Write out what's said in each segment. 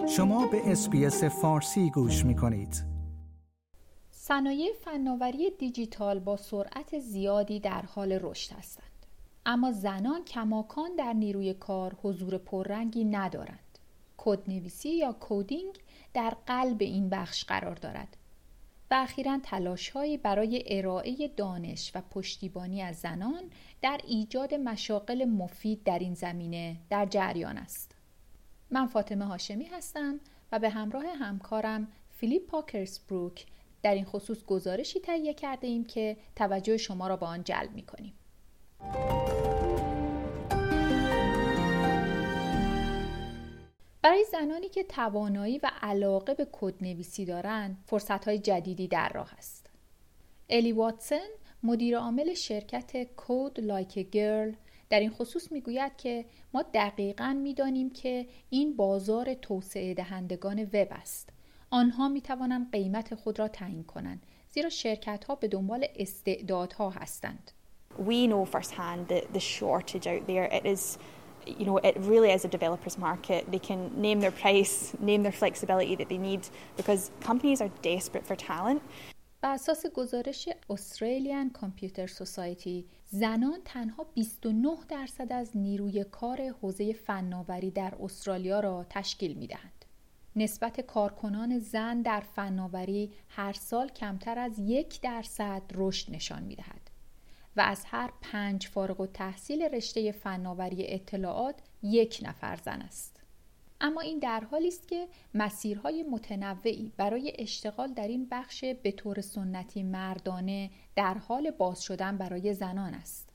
شما به اس‌بی‌اس فارسی گوش می‌کنید. صنایع فناوری دیجیتال با سرعت زیادی در حال رشد هستند. اما زنان کماکان در نیروی کار حضور پررنگی ندارند. کدنویسی یا کدینگ در قلب این بخش قرار دارد و اخیراً تلاش‌هایی برای ارائه دانش و پشتیبانی از زنان در ایجاد مشاغل مفید در این زمینه در جریان است. من فاطمه هاشمی هستم و به همراه همکارم فیلیپ پاکرزبروک در این خصوص گزارشی تهیه کرده ایم که توجه شما را به آن جلب می‌کنیم. برای زنانی که توانایی و علاقه به کدنویسی دارند، فرصت‌های جدیدی در راه است. الی واتسون، مدیر عامل شرکت Code Like a Girl، در این خصوص میگوید که ما دقیقاً می‌دانیم که این بازار توسعه دهندگان وب است. آنها می‌توانند قیمت خود را تعیین کنند، زیرا شرکت‌ها به دنبال استعدادها هستند. We know firsthand the shortage out there. It is, it really is a developer's market. They can name their price, name their flexibility that they need because companies are desperate for talent. بر اساس گزارش Australian Computer Society، زنان تنها 29% از نیروی کار حوزه فناوری در استرالیا را تشکیل می‌دهند. نسبت کارکنان زن در فناوری هر سال کمتر از 1% رشد نشان می‌دهد و از هر 5 فارغ التحصیل رشته فناوری اطلاعات 1 نفر زن است. اما این در حالی است که مسیرهای متنوعی برای اشتغال در این بخش به طور سنتی مردانه در حال باز شدن برای زنان است.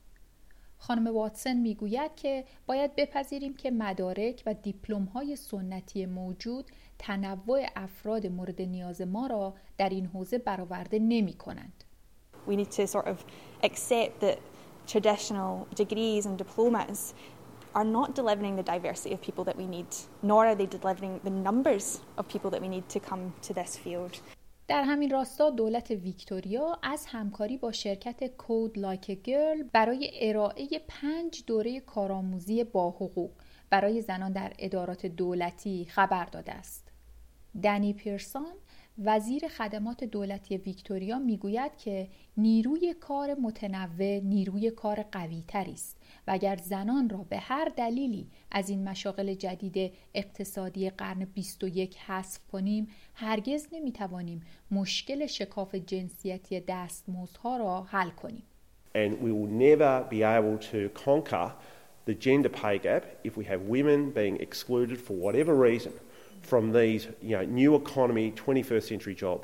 خانم واتسون میگوید که باید بپذیریم که مدارک و دیپلم‌های سنتی موجود تنوع افراد مورد نیاز ما را در این حوزه برآورده نمی‌کنند. We need to sort of accept that traditional degrees and diplomas are not delivering the diversity of people that we need, nor are they delivering the numbers of people that we need to come to this field. در همین راستا دولت ویکتوریا از همکاری با شرکت Code Like a Girl برای ارائه 5 دوره کارآموزی با حقوق برای زنان در ادارات دولتی خبر داده است. دنی پیرسون، وزیر خدمات دولتی ویکتوریا، میگوید که نیروی کار متنوع نیروی کار قوی تری است و اگر زنان را به هر دلیلی از این مشاغل جدید اقتصادی قرن 21 حذف کنیم، هرگز نمیتوانیم مشکل شکاف جنسیتی دستمزدها را حل کنیم. And we will never be able to conquer the gender pay gap if we have women being excluded for whatever reason from these, new economy 21st century jobs.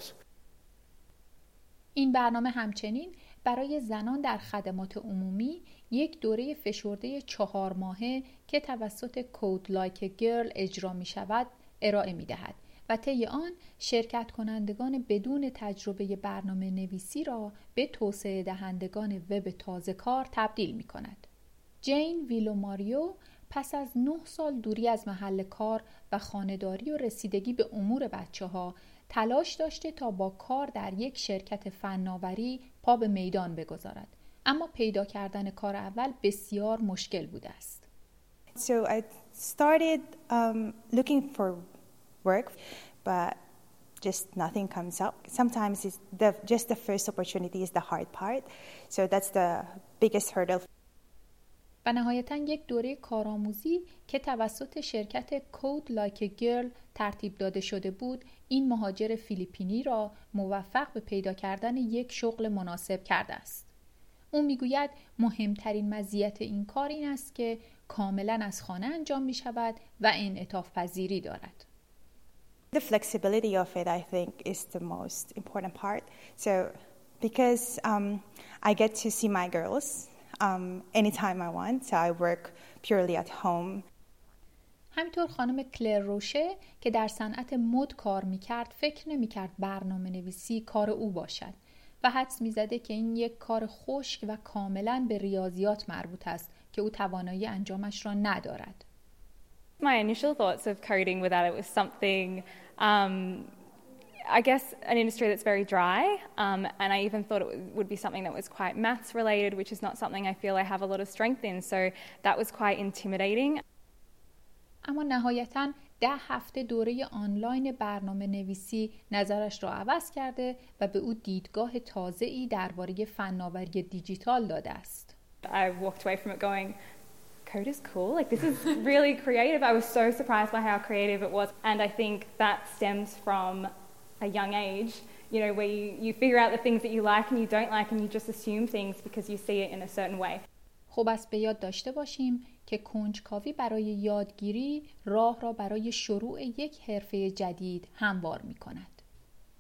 این برنامه همچنین برای زنان در خدمات عمومی یک دوره فشرده 4 ماهه که توسط Code Like a Girl اجرا می شود ارائه می دهد و طی آن شرکت کنندگان بدون تجربه برنامه نویسی را به توسعه دهندگان وب تازه کار تبدیل می کند. جین ویلوماریو پس از 9 سال دوری از محل کار و خانه‌داری و رسیدگی به امور بچه‌ها تلاش داشته تا با کار در یک شرکت فناوری پا به میدان بگذارد، اما پیدا کردن کار اول بسیار مشکل بوده است. So I started looking for work, but just nothing comes up. Sometimes just the first opportunity is the hard part. So that's the biggest hurdle. و نهایتاً یک دوره کارآموزی که توسط شرکت Code Like a Girl ترتیب داده شده بود، این مهاجر فیلیپینی را موفق به پیدا کردن یک شغل مناسب کرده است. او میگوید مهمترین مزیت این کار این است که کاملاً از خانه انجام می شود و انعطاف پذیری دارد. The flexibility of it, I think, is the most important part. So because I get to see my girls anytime I want, so I work purely at home. همینطور خانم کلر روشه که در صنعت مد کار میکرد فکر نمیکرد برنامه نویسی کار او باشد و حدس میزده که این یک کار خشک و کاملا به ریاضیات مربوط است که او توانایی انجامش را ندارد. My initial thoughts of coding were that it was something I guess an industry that's very dry, and I even thought it would be something that was quite maths related, which is not something I feel I have a lot of strength in, so that was quite intimidating. اما نهایتاً 10 هفته دوره آنلاین برنامه نویسی نظرش را عوض کرده و به او دیدگاه تازه‌ای درباره فناوری دیجیتال داده است. I walked away from it going, code is cool, like this is really creative. I was so surprised by how creative it was, and I think that stems from a young age, you know, where you figure out the things that you like and you don't like and you just assume things because you see it in a certain way. خب از به یاد داشته باشیم که کنجکاوی برای یادگیری راه را برای شروع یک حرفه جدید هموار می‌کند.